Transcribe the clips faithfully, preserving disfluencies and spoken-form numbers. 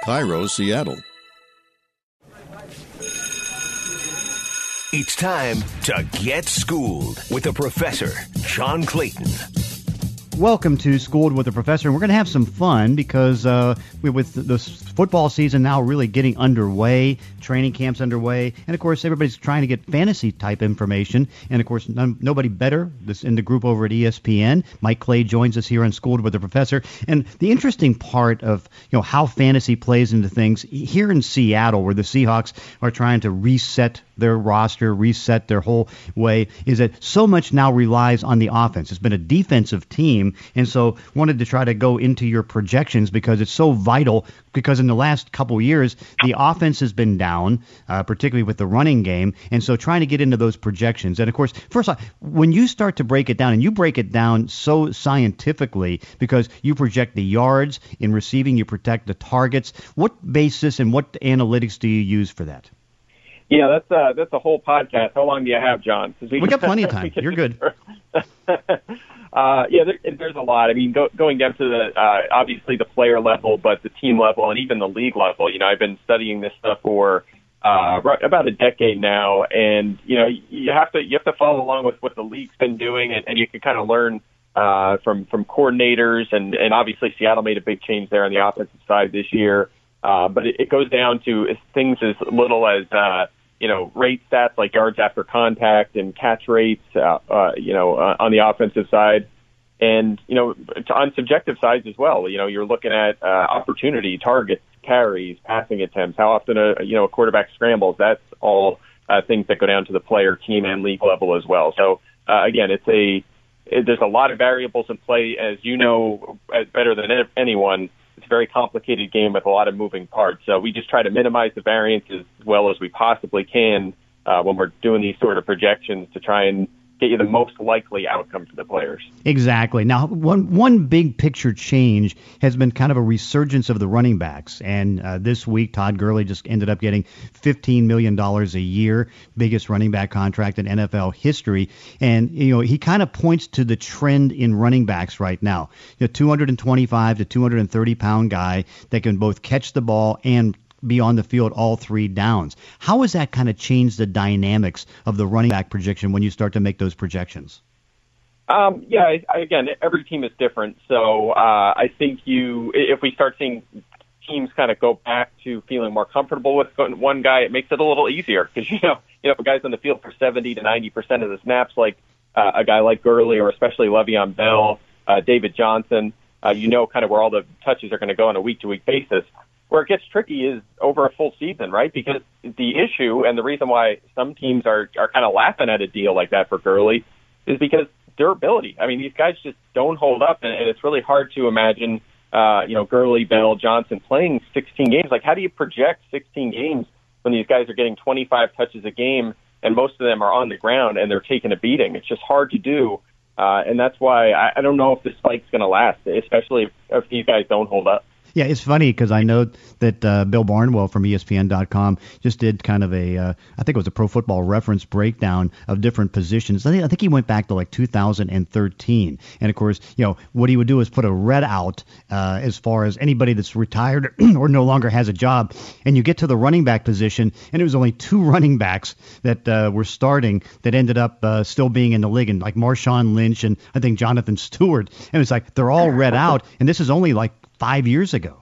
KIRO, Seattle. It's time to get schooled with the professor, John Clayton. Welcome to Schooled with the Professor, and we're going to have some fun because uh, we, with the football season now really getting underway, training camps underway, and of course everybody's trying to get fantasy type information, and of course none, nobody better this in the group over at E S P N. Mike Clay joins us here on Schooled with the Professor, and the interesting part of you know how fantasy plays into things here in Seattle, where the Seahawks are trying to reset their roster, reset their whole way, is that so much now relies on the offense. It's been a defensive team, and so wanted to try to go into your projections because it's so vital, because in the last couple years, the offense has been down, uh, particularly with the running game, and so trying to get into those projections. And of course, first off, when you start to break it down, and you break it down so scientifically because you project the yards in receiving, you protect the targets, what basis and what analytics do you use for that? Yeah, that's uh, that's a whole podcast. How long do you have, John? We, we got plenty of time. You're good. uh, yeah, there, there's a lot. I mean, go, going down to the uh, obviously the player level, but the team level and even the league level. You know, I've been studying this stuff for uh, about a decade now, and you know, you have to you have to follow along with what the league's been doing, and, and you can kind of learn uh, from from coordinators, and and obviously Seattle made a big change there on the offensive side this year. Uh, but it, it goes down to things as little as, uh, you know, rate stats like yards after contact and catch rates, uh, uh, you know, uh, on the offensive side. And, you know, on subjective sides as well, you know, you're looking at uh, opportunity, targets, carries, passing attempts, how often a, you know, a quarterback scrambles. That's all uh, things that go down to the player, team, and league level as well. So, uh, again, it's a it, there's a lot of variables in play, as you know, as better than anyone. It's a very complicated game with a lot of moving parts. So we just try to minimize the variance as well as we possibly can uh, when we're doing these sort of projections to try and get you the most likely outcome for the players. Exactly. Now, one one big picture change has been kind of a resurgence of the running backs. And uh, this week, Todd Gurley just ended up getting fifteen million dollars a year, biggest running back contract in N F L history. And, you know, he kind of points to the trend in running backs right now. You know, two hundred twenty-five to two hundred thirty pound guy that can both catch the ball and be on the field all three downs. How has that kind of changed the dynamics of the running back projection when you start to make those projections? Um, yeah, I, I, again, every team is different. So uh, I think you, if we start seeing teams kind of go back to feeling more comfortable with one guy, it makes it a little easier because, you know, you know, if a guy's on the field for seventy to ninety percent of the snaps, like uh, a guy like Gurley or especially Le'Veon Bell, uh, David Johnson, uh, you know kind of where all the touches are going to go on a week-to-week basis. Where it gets tricky is over a full season, right? Because the issue and the reason why some teams are, are kind of laughing at a deal like that for Gurley is because durability. I mean, these guys just don't hold up, and, and it's really hard to imagine, uh, you know, Gurley, Bell, Johnson playing sixteen games. Like, how do you project sixteen games when these guys are getting twenty-five touches a game and most of them are on the ground and they're taking a beating? It's just hard to do, uh, and that's why I, I don't know if this spike's going to last, especially if, if these guys don't hold up. Yeah, it's funny because I know that uh, Bill Barnwell from E S P N dot com just did kind of a, uh, I think it was a Pro Football Reference breakdown of different positions. I think, I think he went back to like two thousand thirteen. And, of course, you know, what he would do is put a red out uh, as far as anybody that's retired or no longer has a job. And you get to the running back position, and it was only two running backs that uh, were starting that ended up uh, still being in the league, and like Marshawn Lynch and I think Jonathan Stewart. And it's like they're all red out, and this is only like five years ago.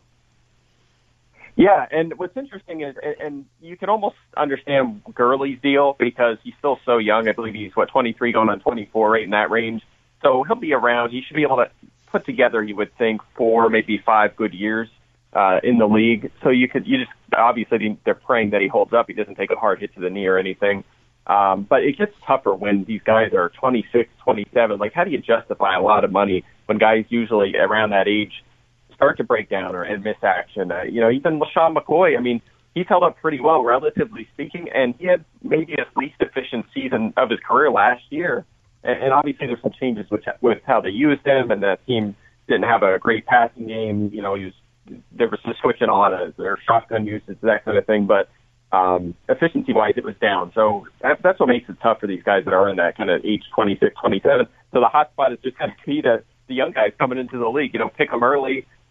Yeah, and what's interesting is, and you can almost understand Gurley's deal because he's still so young. I believe he's, what, twenty-three going on twenty-four, right in that range. So he'll be around. He should be able to put together, you would think, four, maybe five good years uh, in the league. So you could, you just, obviously they're praying that he holds up. He doesn't take a hard hit to the knee or anything. Um, but it gets tougher when these guys are twenty-six, twenty-seven. Like, how do you justify a lot of money when guys usually around that age start to break down or and miss action? Uh, you know, even LaShawn McCoy, I mean, he's held up pretty well, relatively speaking, and he had maybe his least efficient season of his career last year. And, and obviously there's some changes with, with how they used him, and the team didn't have a great passing game. You know, he was, there was some switching a lot of their shotgun usage, that kind of thing. But um, efficiency-wise, it was down. So that, that's what makes it tough for these guys that are in that kind of age twenty-six, twenty-seven. So the hot spot is just kind of key to the young guys coming into the league. You know, pick them early.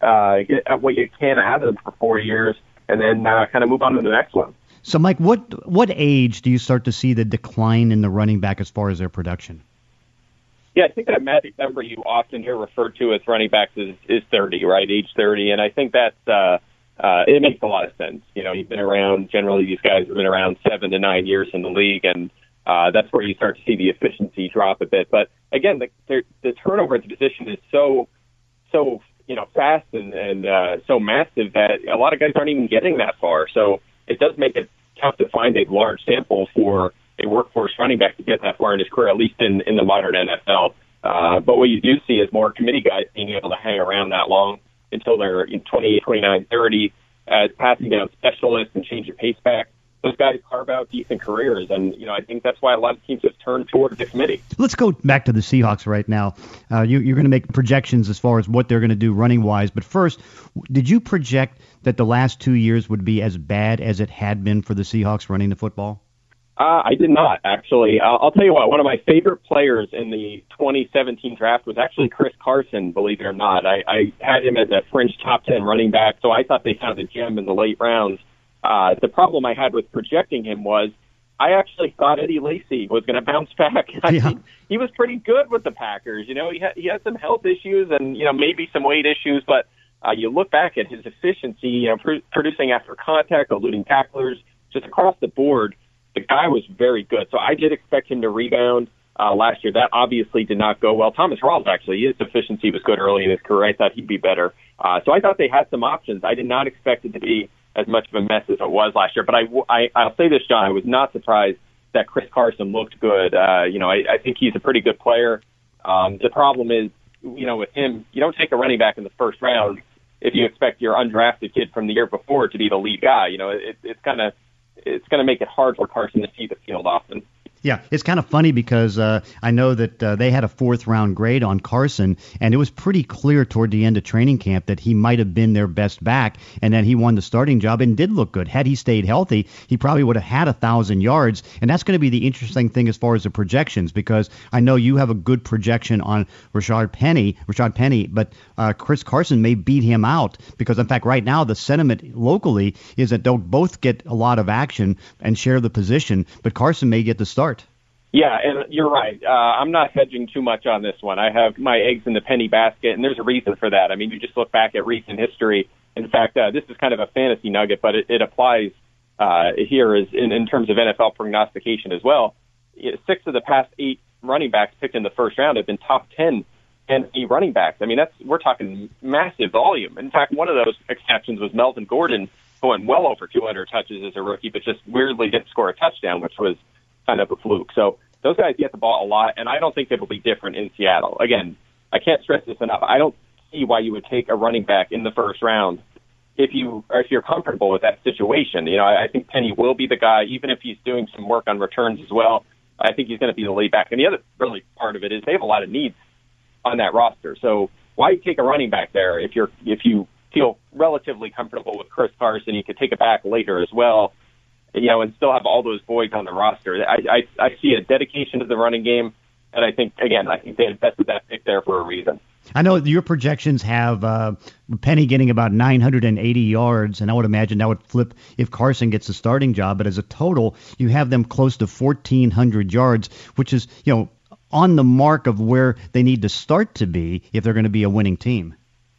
uh, get what you can out of them for four years, and then uh, kind of move on to the next one. So, Mike, what what age do you start to see the decline in the running back as far as their production? Yeah, I think that magic number you often hear referred to as running backs is, is thirty, right? Age thirty. And I think that's, uh, uh, it makes a lot of sense. You know, you've been around, generally these guys have been around seven to nine years in the league, and uh, that's where you start to see the efficiency drop a bit. But again, the, the turnover at the position is so, so, you know, fast and, and uh, so massive that a lot of guys aren't even getting that far. So it does make it tough to find a large sample for a workforce running back to get that far in his career, at least in, in the modern N F L. Uh, but what you do see is more committee guys being able to hang around that long until they're in twenty-eight, twenty-nine, thirty as passing down specialists and change your pace back. Those guys carve out decent careers, and you know I think that's why a lot of teams have turned toward the committee. Let's go back to the Seahawks right now. Uh, you, you're going to make projections as far as what they're going to do running-wise, but first, did you project that the last two years would be as bad as it had been for the Seahawks running the football? Uh, I did not, actually. I'll, I'll tell you what, one of my favorite players in the twenty seventeen draft was actually Chris Carson, believe it or not. I, I had him as a fringe top ten running back, so I thought they found a gem in the late rounds. Uh, the problem I had with projecting him was I actually thought Eddie Lacy was going to bounce back. I yeah. mean, he was pretty good with the Packers. You know, he had, he had some health issues and, you know, maybe some weight issues, but uh, you look back at his efficiency, you know, pr- producing after contact, eluding tacklers, just across the board. The guy was very good. So I did expect him to rebound uh, last year. That obviously did not go well. Thomas Rawls, actually, his efficiency was good early in his career. I thought he'd be better. Uh, so I thought they had some options. I did not expect it to be as much of a mess as it was last year. But I, I, I'll say this, John, I was not surprised that Chris Carson looked good. Uh, you know, I, I think he's a pretty good player. Um, the problem is, you know, with him, you don't take a running back in the first round if you expect your undrafted kid from the year before to be the lead guy. You know, it, it's kind of it's going to make it hard for Carson to see the field often. Yeah, it's kind of funny because uh, I know that uh, they had a fourth round grade on Carson, and it was pretty clear toward the end of training camp that he might have been their best back, and then he won the starting job and did look good. Had he stayed healthy, he probably would have had a thousand yards, and that's going to be the interesting thing as far as the projections, because I know you have a good projection on Rashad Penny, Rashad Penny, but uh, Chris Carson may beat him out because, in fact, right now the sentiment locally is that they'll both get a lot of action and share the position, but Carson may get the start. Yeah, and you're right. Uh, I'm not hedging too much on this one. I have my eggs in the Penny basket, and there's a reason for that. I mean, you just look back at recent history. In fact, uh, this is kind of a fantasy nugget, but it, it applies uh, here as in, in terms of N F L prognostication as well. Six of the past eight running backs picked in the first round have been top ten fantasy running backs. I mean, that's we're talking massive volume. In fact, one of those exceptions was Melvin Gordon, going well over two hundred touches as a rookie, but just weirdly didn't score a touchdown, which was kind of a fluke. So those guys get the ball a lot, and I don't think it'll be different in Seattle. Again, I can't stress this enough. I don't see why you would take a running back in the first round if you or if you're comfortable with that situation. You know, I, I think Penny will be the guy, even if he's doing some work on returns as well. I think he's going to be the lead back. And the other really part of it is they have a lot of needs on that roster. So why take a running back there if you're if you feel relatively comfortable with Chris Carson? You could take it back later as well, you know, and still have all those voids on the roster. I, I, I see a dedication to the running game, and I think, again, I think they invested that pick there for a reason. I know your projections have uh, Penny getting about nine hundred eighty yards, and I would imagine that would flip if Carson gets the starting job. But as a total, you have them close to fourteen hundred yards, which is, you know, on the mark of where they need to start to be if they're going to be a winning team.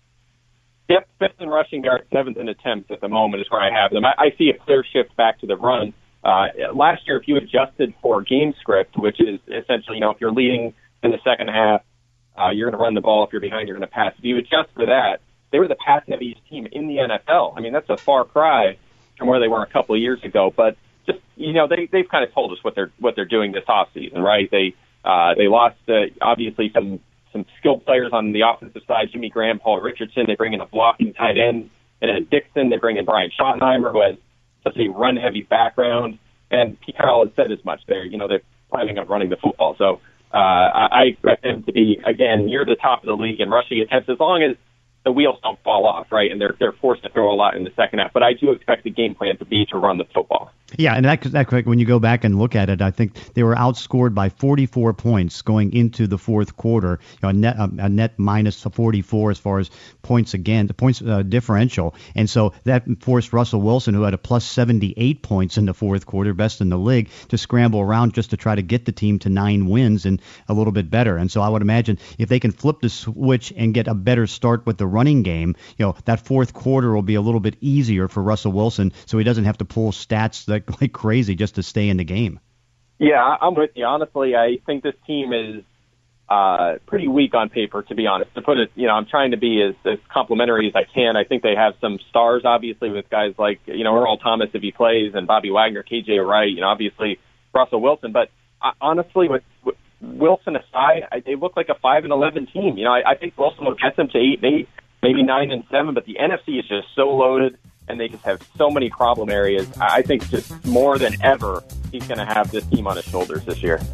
Yep, fifth in rushing yards, seventh in attempts at the moment is where I have them. I, I see a clear shift back to the run. Uh, last year, if you adjusted for game script, which is essentially, you know, if you're leading in the second half, uh, you're going to run the ball. If you're behind, you're going to pass. If you adjust for that, they were the pass-heaviest team in the N F L. I mean, that's a far cry from where they were a couple of years ago. But just, you know, they, they've kind of told us what they're what they're doing this offseason, right? They uh, they lost, uh, obviously, some some skilled players on the offensive side, Jimmy Graham, Paul Richardson. They bring in a blocking tight end, and then Dixon. They bring in Brian Schottenheimer, who has such a run-heavy background. And Pete Carroll has said as much. They're, you know, they're planning on running the football. So uh, I expect them to be, again, near the top of the league in rushing attempts, as long as the wheels don't fall off, right? And they're they're forced to throw a lot in the second half. But I do expect the game plan to be to run the football. Yeah, and that, that when you go back and look at it, I think they were outscored by forty-four points going into the fourth quarter. You know, a net a net minus forty-four as far as points again, the points uh, differential, and so that forced Russell Wilson, who had a plus seventy-eight points in the fourth quarter, best in the league, to scramble around just to try to get the team to nine wins and a little bit better. And so I would imagine if they can flip the switch and get a better start with the running game, you know, that fourth quarter will be a little bit easier for Russell Wilson, so he doesn't have to pull stats that like crazy just to stay in the game. Yeah, I'm with you. Honestly, I think this team is uh, pretty weak on paper, to be honest. To put it, you know, I'm trying to be as, as complimentary as I can. I think they have some stars, obviously, with guys like, you know, Earl Thomas if he plays, and Bobby Wagner, K J Wright, you know, obviously Russell Wilson. But uh, honestly, with, with Wilson aside, I, they look like a five and eleven team. You know, I, I think Wilson will get them to eight and eight, maybe nine and seven. But the N F C is just so loaded, and they just have so many problem areas. I think just more than ever, he's going to have this team on his shoulders this year.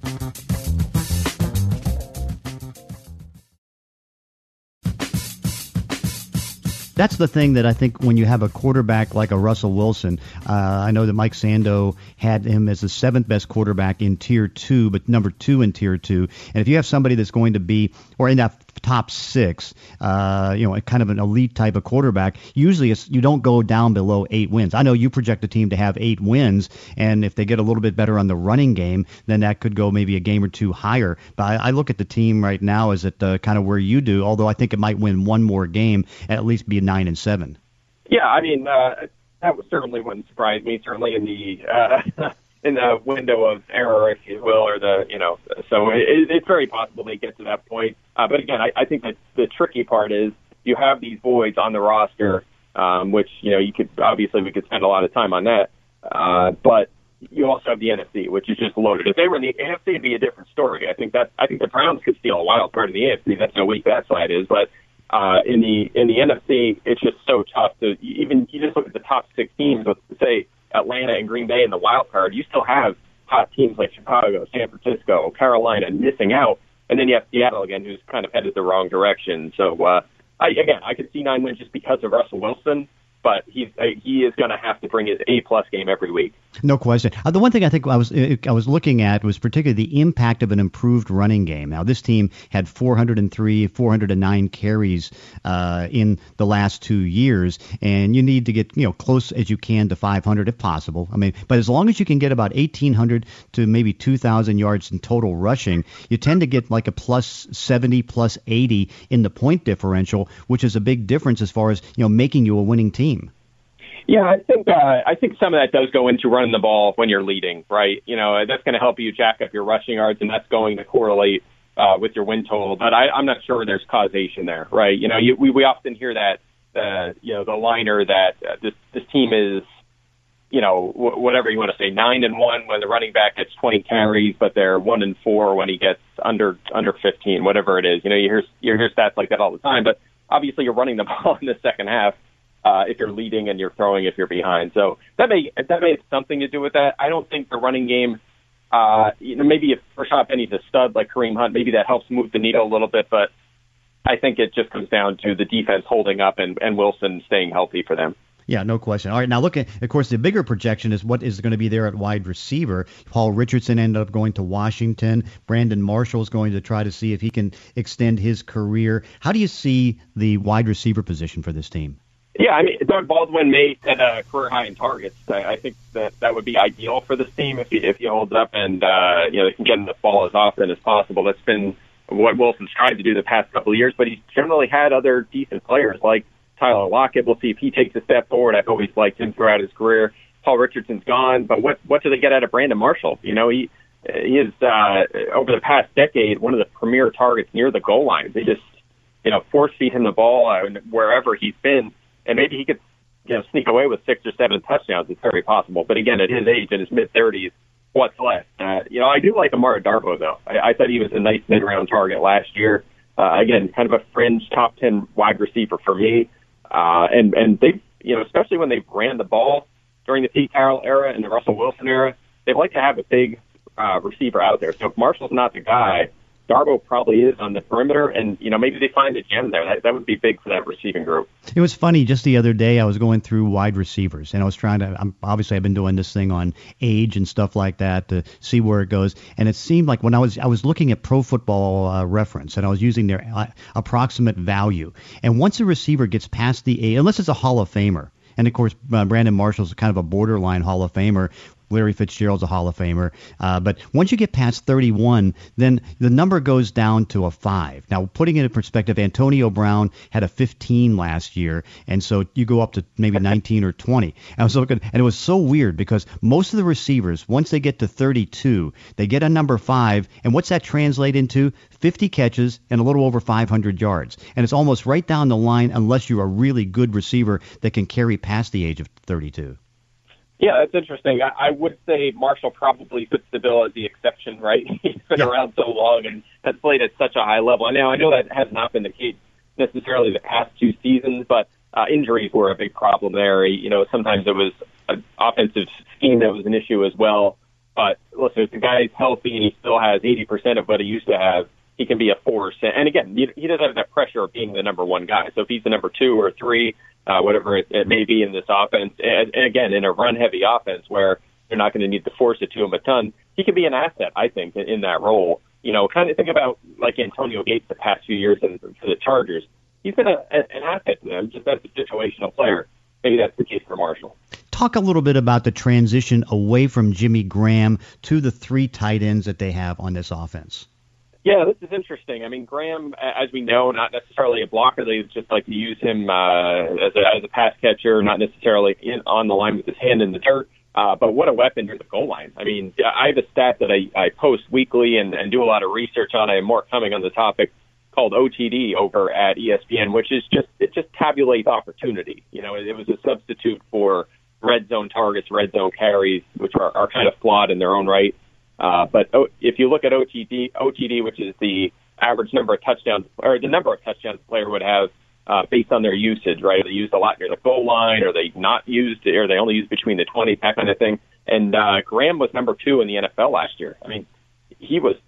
That's the thing that I think when you have a quarterback like a Russell Wilson, uh, I know that Mike Sando had him as the seventh best quarterback in tier two, but number two in tier two. And if you have somebody that's going to be, or in that top six, uh, you know, kind of an elite type of quarterback, usually it's, you don't go down below eight wins. I know you project the team to have eight wins, and if they get a little bit better on the running game, then that could go maybe a game or two higher. But I, I look at the team right now as at uh, kind of where you do, although I think it might win one more game, at least be nine and seven. Yeah, I mean, uh, that was certainly wouldn't surprise me. Certainly in the uh, in the window of error, if you will, or the you know. So it, it's very possible they get to that point. Uh, but again, I, I think that the tricky part is you have these voids on the roster, um, which you know you could obviously we could spend a lot of time on that. Uh, but you also have the N F C, which is just loaded. If they were in the N F C, it'd be a different story. I think that I think the Browns could steal a wild card in the N F C. That's how weak that side is, but. Uh, in the in the N F C, it's just so tough to even you just look at the top six teams with say Atlanta and Green Bay in the wild card. You still have hot teams like Chicago, San Francisco, Carolina missing out, and then you have Seattle again, who's kind of headed the wrong direction. So uh, I, again, I could see nine wins just because of Russell Wilson, but he's uh, he is going to have to bring his A plus game every week. No question. Uh, the one thing I think I was I was looking at was particularly the impact of an improved running game. Now, this team had four hundred three, four hundred nine carries uh, in the last two years, and you need to get you know close as you can to five hundred if possible. I mean, but as long as you can get about eighteen hundred to maybe two thousand yards in total rushing, you tend to get like a plus seventy, plus eighty in the point differential, which is a big difference as far as you know making you a winning team. Yeah, I think uh, I think some of that does go into running the ball when you're leading, right? You know, that's going to help you jack up your rushing yards, and that's going to correlate uh, with your win total. But I, I'm not sure there's causation there, right? You know, you, we we often hear that, uh, you know, the liner that uh, this this team is, you know, w- whatever you want to say, nine and one when the running back gets twenty carries, but they're one and four when he gets under under fifteen, whatever it is. You know, you hear you hear stats like that all the time, but obviously you're running the ball in the second half. Uh, if you're leading and you're throwing if you're behind. So that may that may have something to do with that. I don't think the running game, uh, you know, maybe if Rashad Penny's a stud like Kareem Hunt, maybe that helps move the needle a little bit, but I think it just comes down to the defense holding up and, and Wilson staying healthy for them. Yeah, no question. All right, now look at, of course, the bigger projection is what is going to be there at wide receiver. Paul Richardson ended up going to Washington. Brandon Marshall is going to try to see if he can extend his career. How do you see the wide receiver position for this team? Yeah, I mean, Doug Baldwin may set a career high in targets. I, I think that that would be ideal for this team if he, if he holds up and, uh, you know, they can get him the ball as often as possible. That's been what Wilson's tried to do the past couple of years, but he's generally had other decent players like Tyler Lockett. We'll see if he takes a step forward. I've always liked him throughout his career. Paul Richardson's gone, but what what do they get out of Brandon Marshall? You know, he, he is, uh, over the past decade, one of the premier targets near the goal line. They just, you know, force feed him the ball uh, wherever he's been. And maybe he could, you know, sneak away with six or seven touchdowns. It's very possible. But again, at his age, in his mid-thirties, what's left? Uh, you know, I do like Amara Darboh, though. I, I thought he was a nice mid-round target last year. Uh, again, kind of a fringe top ten wide receiver for me. Uh, and, and they, you know, especially when they ran the ball during the Pete Carroll era and the Russell Wilson era, they like to have a big uh, receiver out there. So if Marshall's not the guy, Darboh probably is on the perimeter, and, you know, maybe they find a gem there. That, that would be big for that receiving group. It was funny. Just the other day, I was going through wide receivers, and I was trying to. I'm, obviously, I've been doing this thing on age and stuff like that to see where it goes. And it seemed like when I was I was looking at Pro Football uh, Reference, and I was using their uh, approximate value. And once a receiver gets past the age, unless it's a Hall of Famer, and of course, uh, Brandon Marshall's kind of a borderline Hall of Famer. Larry Fitzgerald's a Hall of Famer. Uh, but once you get past thirty-one, then the number goes down to a five. Now, putting it in perspective, Antonio Brown had a fifteen last year, and so you go up to maybe nineteen or twenty. And I was looking, and it was so weird because most of the receivers, once they get to thirty-two, they get a number five, and what's that translate into? fifty catches and a little over five hundred yards. And it's almost right down the line unless you're a really good receiver that can carry past the age of thirty-two. Yeah, that's interesting. I, I would say Marshall probably fits the bill as the exception, right? He's been yeah. around so long and has played at such a high level. Now, I know that has not been the case necessarily the past two seasons, but uh, injuries were a big problem there. You know, sometimes it was an offensive scheme that was an issue as well. But listen, if the guy's healthy and he still has eighty percent of what he used to have, he can be a force. And again, he doesn't have that pressure of being the number one guy. So if he's the number two or three, Uh, whatever it, it may be in this offense. And, and again, in a run-heavy offense where you're not going to need to force it to him a ton, he can be an asset, I think, in, in that role. You know, kind of think about like Antonio Gates the past few years in, for the Chargers. He's been a, a, an asset to them, just as a situational player. Maybe that's the case for Marshall. Talk a little bit about the transition away from Jimmy Graham to the three tight ends that they have on this offense. Yeah, this is interesting. I mean, Graham, as we know, not necessarily a blocker. They just like to use him uh, as, a, as a pass catcher, not necessarily in, on the line with his hand in the dirt. Uh, but what a weapon near the goal line. I mean, I have a stat that I, I post weekly and, and do a lot of research on. I have more coming on the topic called O T D over at E S P N, which is just, it just tabulates opportunity. You know, it, it was a substitute for red zone targets, red zone carries, which are, are kind of flawed in their own right. Uh, but o- if you look at O T D, O T D, which is the average number of touchdowns, or the number of touchdowns a player would have uh, based on their usage, right? They used a lot near the goal line, or they not used, or they only used between the twenty, that kind of thing. And uh, Graham was number two in the N F L last year. I mean, he was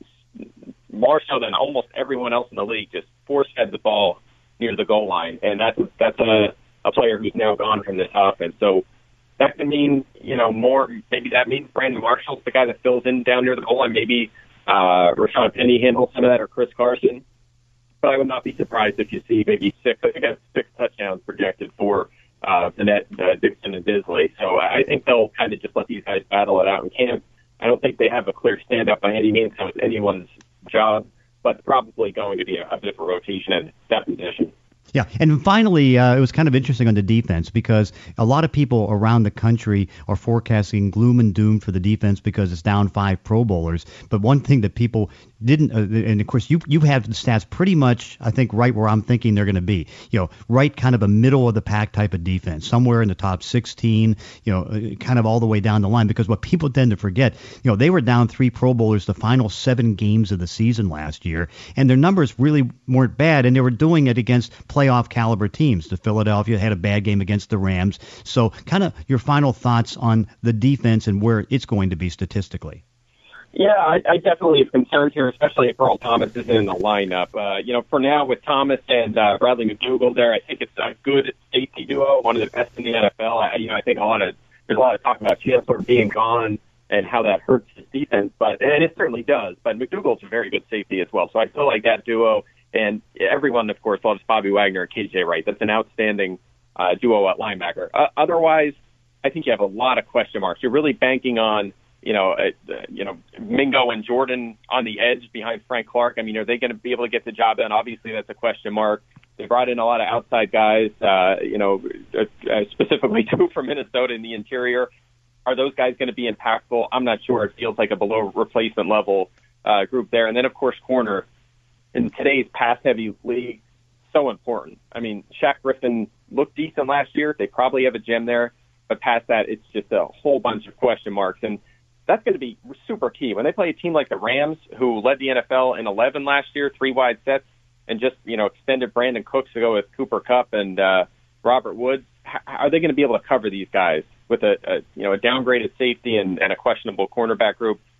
more so than almost everyone else in the league, just force-fed the ball near the goal line. And that's, that's a, a player who's now gone from this offense. So that could mean, you know, more, maybe that means Brandon Marshall's the guy that fills in down near the goal line. Maybe uh, Rashaad Penny handles some of that, or Chris Carson. But I would not be surprised if you see maybe six, I think that's six touchdowns projected for uh, Bennett, uh, Dixon, and Disley. So I think they'll kind of just let these guys battle it out in camp. I don't think they have a clear stand-up by any means, so it's anyone's job, but probably going to be a, a bit of a rotation at that position. Yeah, and finally, uh, it was kind of interesting on the defense because a lot of people around the country are forecasting gloom and doom for the defense because it's down five Pro Bowlers. But one thing that people didn't, uh, and of course, you you have the stats pretty much, I think, right where I'm thinking they're going to be. You know, right kind of a middle of the pack type of defense, somewhere in the top sixteen. You know, kind of all the way down the line. Because what people tend to forget, you know, they were down three Pro Bowlers the final seven games of the season last year, and their numbers really weren't bad, and they were doing it against playoff caliber teams. The Philadelphia had a bad game against the Rams. So, kind of your final thoughts on the defense and where it's going to be statistically. Yeah, I, I definitely have concerns here, especially if Earl Thomas isn't in the lineup. Uh, you know, for now, with Thomas and uh, Bradley McDougald there, I think it's a good safety duo, one of the best in the N F L. I, you know, I think a lot of there's a lot of talk about Chancellor being gone and how that hurts his defense, but and it certainly does. But McDougald's a very good safety as well, so I feel like that duo. And everyone, of course, loves Bobby Wagner and K J Wright. That's an outstanding uh, duo at linebacker. Uh, otherwise, I think you have a lot of question marks. You're really banking on, you know, uh, you know, Mingo and Jordan on the edge behind Frank Clark. I mean, are they going to be able to get the job done? Obviously, that's a question mark. They brought in a lot of outside guys, uh, you know, uh, specifically two from Minnesota in the interior. Are those guys going to be impactful? I'm not sure. It feels like a below replacement level uh, group there. And then, of course, corner. In today's pass-heavy league, so important. I mean, Shaq Griffin looked decent last year. They probably have a gem there. But past that, it's just a whole bunch of question marks. And that's going to be super key. When they play a team like the Rams, who led the N F L in eleven last year, three wide sets, and just, you know, extended Brandon Cooks to go with Cooper Kupp and uh, Robert Woods, how are they going to be able to cover these guys with a, a you know, a downgraded safety and, and a questionable cornerback group?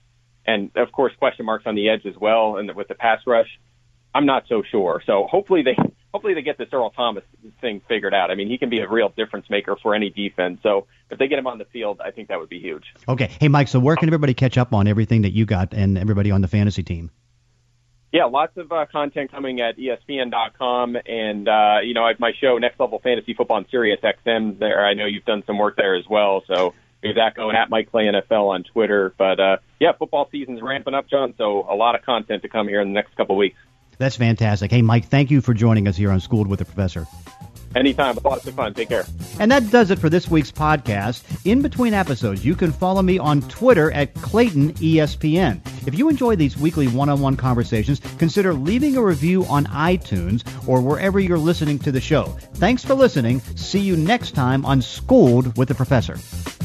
and of course question marks on the edge as well, and with the pass rush, I'm not so sure. So hopefully they hopefully they get this Earl Thomas thing figured out. I mean, he can be a real difference maker for any defense. So if they get him on the field, I think that would be huge. Okay. Hey, Mike, so where can everybody catch up on everything that you got and everybody on the fantasy team? Yeah, lots of uh, content coming at E S P N dot com, and uh, you know, I have my show Next Level Fantasy Football on Sirius X M there. I know you've done some work there as well, so there's that going at Mike Clay N F L on Twitter. But uh, yeah, football season's ramping up, John. So a lot of content to come here in the next couple of weeks. That's fantastic. Hey, Mike, thank you for joining us here on Schooled with the Professor. Anytime. Lots of fun. Take care. And that does it for this week's podcast. In between episodes, you can follow me on Twitter at Clayton E S P N. If you enjoy these weekly one-on-one conversations, consider leaving a review on iTunes or wherever you're listening to the show. Thanks for listening. See you next time on Schooled with the Professor.